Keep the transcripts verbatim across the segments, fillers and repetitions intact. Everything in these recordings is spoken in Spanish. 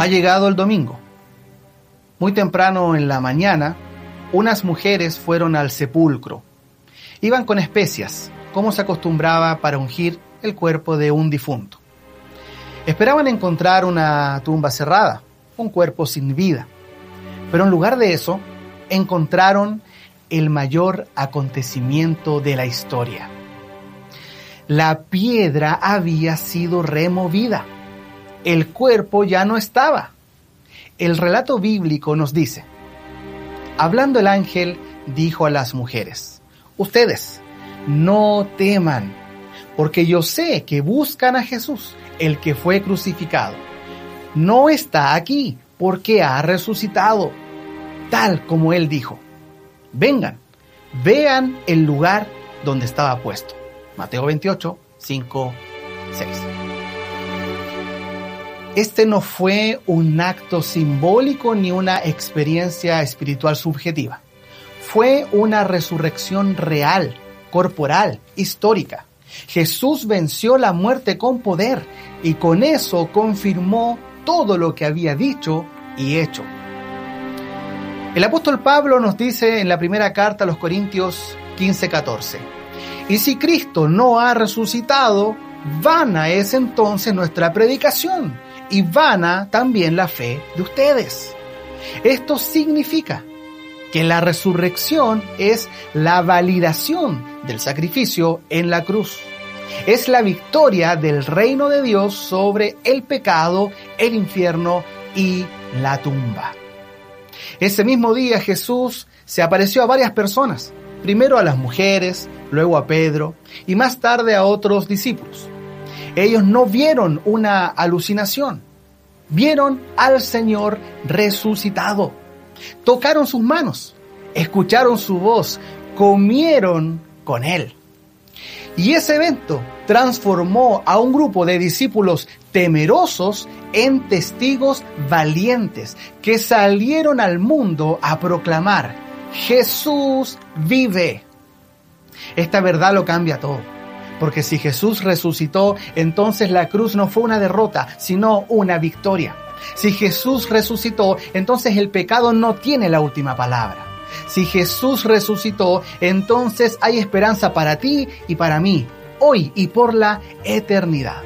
llegado el domingo. Muy temprano en la mañana, unas mujeres fueron al sepulcro. Iban con especias, como se acostumbraba para ungir el cuerpo de un difunto. Esperaban encontrar una tumba cerrada, un cuerpo sin vida. Pero en lugar de eso, encontraron el mayor acontecimiento de la historia. La piedra había sido removida. El cuerpo ya no estaba. El relato bíblico nos dice: hablando el ángel, dijo a las mujeres: ustedes no teman, porque yo sé que buscan a Jesús, el que fue crucificado. No está aquí, porque ha resucitado, tal como él dijo. Vengan, vean el lugar donde estaba puesto. Mateo veintiocho, cinco, seis. Este no fue un acto simbólico ni una experiencia espiritual subjetiva. Fue una resurrección real, corporal, histórica. Jesús venció la muerte con poder y con eso confirmó todo lo que había dicho y hecho. El apóstol Pablo nos dice en la primera carta a los Corintios quince, catorce: y si Cristo no ha resucitado, vana es entonces nuestra predicación y vana también la fe de ustedes. Esto significa que la resurrección es la validación del sacrificio en la cruz. Es la victoria del reino de Dios sobre el pecado, el infierno y la tumba. Ese mismo día Jesús se apareció a varias personas, primero a las mujeres, luego a Pedro y más tarde a otros discípulos. Ellos no vieron una alucinación, vieron al Señor resucitado. Tocaron sus manos, escucharon su voz, comieron con Él. Y ese evento transformó a un grupo de discípulos temerosos en testigos valientes que salieron al mundo a proclamar: Jesús vive. Esta verdad lo cambia todo, porque si Jesús resucitó, entonces la cruz no fue una derrota, sino una victoria. Si Jesús resucitó, entonces el pecado no tiene la última palabra. Si Jesús resucitó, entonces hay esperanza para ti y para mí, hoy y por la eternidad.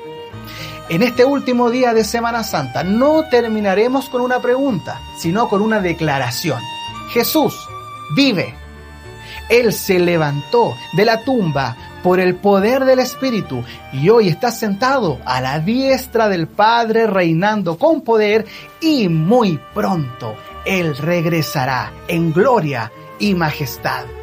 En este último día de Semana Santa no terminaremos con una pregunta, sino con una declaración. Jesús vive. Él se levantó de la tumba por el poder del Espíritu y hoy está sentado a la diestra del Padre reinando con poder, y muy pronto Él regresará en gloria y majestad.